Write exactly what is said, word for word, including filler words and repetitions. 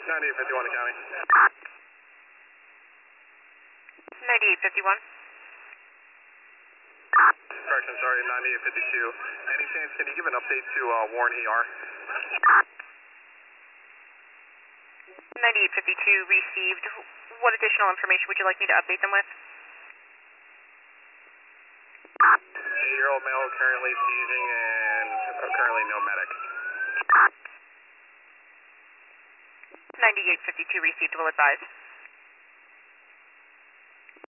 ninety-eight fifty-one to county. ninety-eight fifty-one. Correction, sorry, ninety-eight fifty-two. Any chance, can you give an update to uh, Warren E R? ninety-eight fifty-two received. What additional information would you like me to update them with? Eight-year-old male currently seizing and currently no medic. ninety-eight fifty-two received, will advise.